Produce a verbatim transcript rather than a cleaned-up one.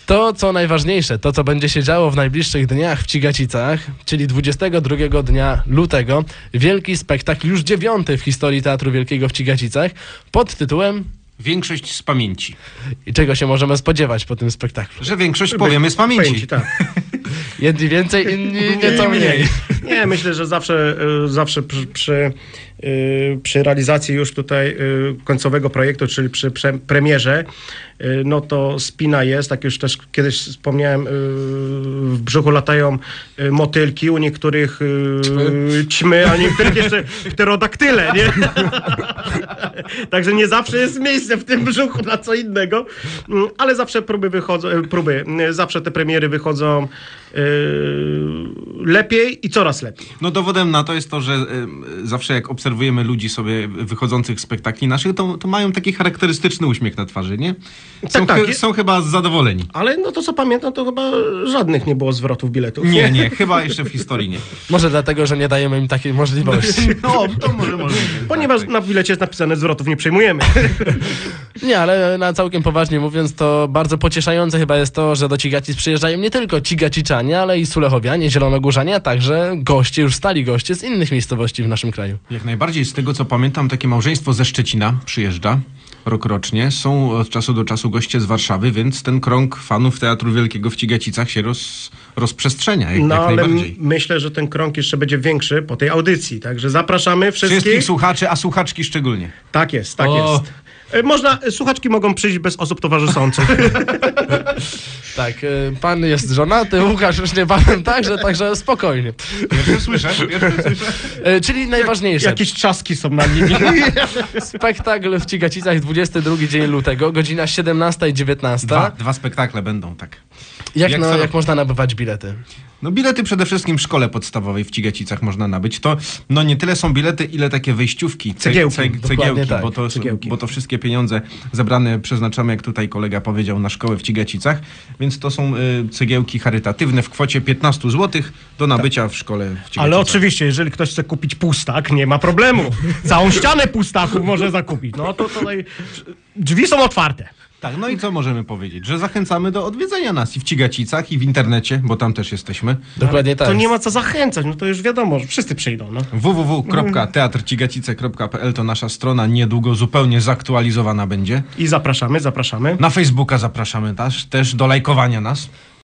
To, co najważniejsze, to, co będzie się działo w najbliższych dniach w Cigacicach, czyli dwudziestego drugiego dnia lutego, wielki spektakl, już dziewiąty w historii Teatru Wielkiego w Cigacicach, pod tytułem... Większość z pamięci. I czego się możemy spodziewać po tym spektaklu? Że większość powiemy z pamięci. pamięci tak. Jedni więcej, inni nieco mniej. Nie, myślę, że zawsze, y, zawsze przy, przy, y, przy realizacji już tutaj y, końcowego projektu, czyli przy prze, premierze, y, no to spina jest, tak już też kiedyś wspomniałem, y, w brzuchu latają y, motylki, u niektórych y, ćmy, a niektórych jeszcze pterodaktyle, nie? Także nie zawsze jest miejsce w tym brzuchu na co innego, y, ale zawsze próby wychodzą, y, próby, y, zawsze te premiery wychodzą Yy, lepiej i coraz lepiej. No dowodem na to jest to, że y, zawsze jak obserwujemy ludzi sobie wychodzących z spektakli naszych, to, to mają taki charakterystyczny uśmiech na twarzy, nie? Są, tak, chy, tak. są chyba zadowoleni. Ale no to co pamiętam, to chyba żadnych nie było zwrotów biletów. Nie, nie, chyba jeszcze w historii nie. Może dlatego, że nie dajemy im takiej możliwości. No, to może, może. Ponieważ tak, na bilecie jest napisane, zwrotów nie przejmujemy. Nie, ale na całkiem poważnie mówiąc, to bardzo pocieszające chyba jest to, że do Cigacic przyjeżdżają nie tylko Cigaciczanie, ale i Sulechowianie, Zielonogórzanie, a także goście, już stali goście z innych miejscowości w naszym kraju. Jak najbardziej, z tego co pamiętam, takie małżeństwo ze Szczecina przyjeżdża rokrocznie. Są od czasu do czasu goście z Warszawy, więc ten krąg fanów Teatru Wielkiego w Cigacicach się roz, rozprzestrzenia. Jak, No jak ale najbardziej. m- myślę, że ten krąg jeszcze będzie większy po tej audycji. Także zapraszamy wszystkich. Wszystkich słuchaczy, a słuchaczki szczególnie. Tak jest, tak O. jest. E, Można, słuchaczki mogą przyjść bez osób towarzyszących. Tak, y, pan jest żonaty, Łukasz już nie panem także, także spokojnie. Pierwszy słyszę, pierwszy słyszę. Y, Czyli najważniejsze. Jakieś trzaski są na linii. Spektakl w Cigacicach, dwudziesty drugi dzień lutego, godzina siedemnasta i dziewiętnasta. Dwa, dwa spektakle będą, tak. Jak, Jak no, co jak roku. można nabywać bilety? No bilety przede wszystkim w szkole podstawowej w Cigacicach można nabyć. To no nie tyle są bilety, ile takie wejściówki, ce- Cegiełki, ce- dokładnie cegiełki, tak, bo, to, cegiełki. bo to wszystkie pieniądze zebrane przeznaczamy, jak tutaj kolega powiedział, na szkołę w Cigacicach. Więc to są y, cegiełki charytatywne w kwocie piętnaście złotych do nabycia w szkole w Cigacicach. Ale oczywiście, jeżeli ktoś chce kupić pustak, nie ma problemu. Całą ścianę pustaków może zakupić. No to tutaj drzwi są otwarte. Tak, no i co możemy powiedzieć? Że zachęcamy do odwiedzenia nas i w Cigacicach, i w internecie, bo tam też jesteśmy. Dokładnie tak. To nie ma co zachęcać, no to już wiadomo, że wszyscy przyjdą. No. w w w kropka teatr cigacice kropka p l to nasza strona, niedługo zupełnie zaktualizowana będzie. I zapraszamy, zapraszamy. Na Facebooka zapraszamy też, też do lajkowania nas.